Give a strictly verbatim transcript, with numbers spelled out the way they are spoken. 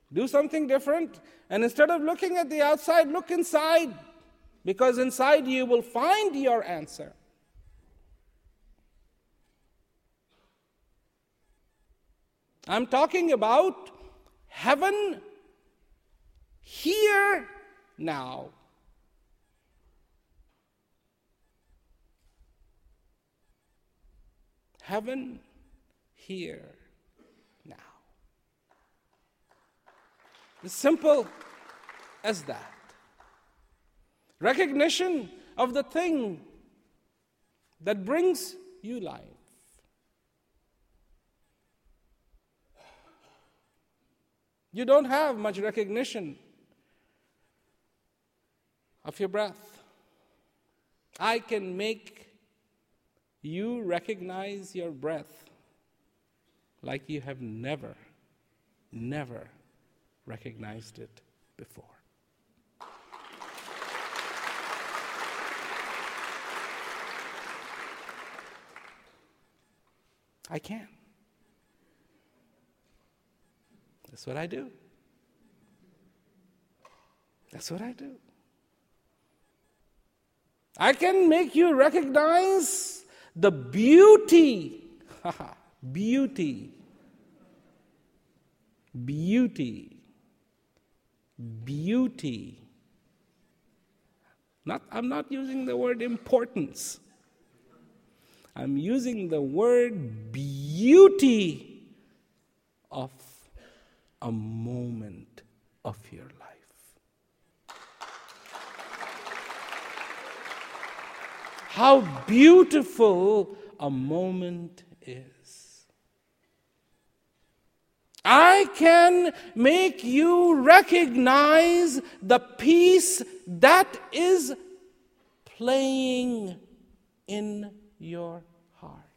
Do something different. And instead of looking at the outside, look inside. Because inside you will find your answer. I'm talking about heaven here now. Heaven here now. As simple as that. Recognition of the thing that brings you life. You don't have much recognition of your breath. I can make you recognize your breath like you have never, never recognized it before. I can. That's what I do. That's what I do. I can make you recognize the beauty, beauty, beauty, beauty. Not, I'm not using the word importance. I'm using the word beauty of a moment of your life. How beautiful a moment is. I can make you recognize the peace that is playing in your heart.